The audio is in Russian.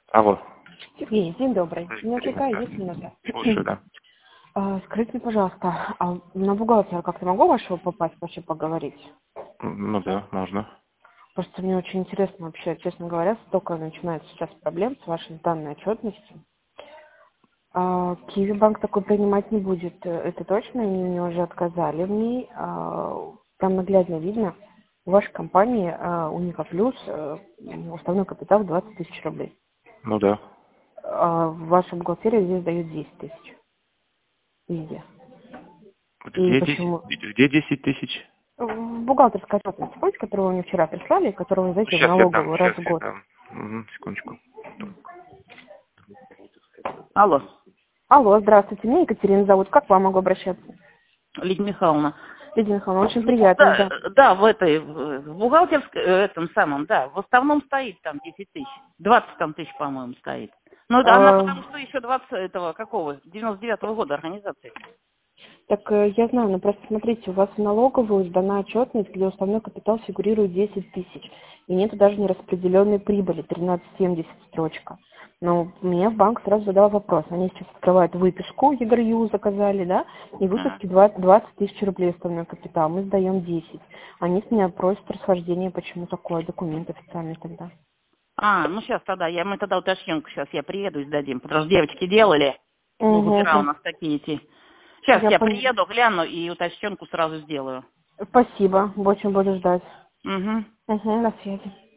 Алло. Сергей, день добрый. Меня Привет, отвлекаю, да. есть минута. Слушаю, да. Скажите мне, пожалуйста, а на бухгалтера как-то могу вашего попасть, вообще поговорить? Ну да, можно. Просто мне очень интересно вообще, честно говоря, столько начинается сейчас проблем с вашей данной отчетностью. Киви банк такой принимать не будет, это точно, они мне уже отказали в ней. Там наглядно видно, у вашей компании, у них плюс уставной капитал 20 тысяч рублей. Ну да. Ваша бухгалтерия здесь дает 10 тысяч. Везде. И Где 10, почему? где 10 тысяч? В бухгалтерской отчетности, помните, которую вы мне вчера прислали, которую вы сдаете в Сейчас я дам, налоговую раз в год? Секундочку. Алло, Алло, здравствуйте, меня Екатерина зовут. Как к вам могу обращаться? Лидия Михайловна. Лидия Михайловна, очень Ну, приятно, да. да, в бухгалтерской, этом самом, да, в основном стоит там 10 тысяч. 20 там тысяч, по-моему, стоит. Ну, да, она А, потому что еще 20 этого, какого, 99-го года организации. так я знаю, но просто смотрите, у вас в налоговую сдана отчетность, где уставной капитал фигурирует 10 тысяч. И нету даже нераспределенной прибыли, 13,70 строчка. Но мне в банк сразу задал вопрос. Они сейчас открывают выписку, ЕГРЮ заказали, да, и Ага. выписки 20 тысяч рублей уставной капитал. Мы сдаем 10. Они с меня просят расхождение, почему такой документ официальный тогда. Ну сейчас тогда, мы тогда уточненку, сейчас я приеду и сдадим. Потому что девочки делали, бухгалтера у Угу, нас такие эти. Сейчас я я поняла. приеду, гляну и уточненку сразу сделаю. Спасибо, очень буду ждать. Угу. Угу, на связи.